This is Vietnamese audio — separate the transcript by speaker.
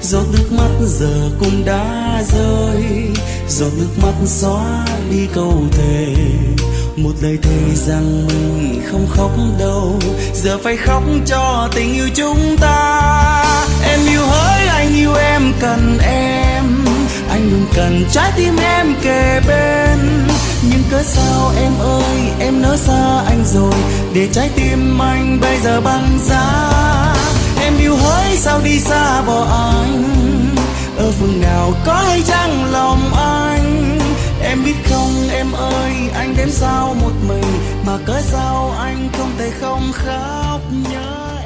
Speaker 1: giọt nước mắt giờ cũng đã rơi, giọt nước mắt xóa đi câu thề, một lời thề rằng mình không khóc đâu, giờ phải khóc cho tình yêu chúng ta. Em yêu hỡi anh yêu em cần em, anh luôn cần trái tim em kề bên. Nhưng cớ sao em ơi em nỡ xa anh rồi, để trái tim anh bây giờ băng giá. Em yêu hỡi sao đi xa bỏ anh, ở phương nào có hay chăng lòng anh. Em biết không em ơi anh đến sao một mình, mà cớ sao anh không thể không khóc nhớ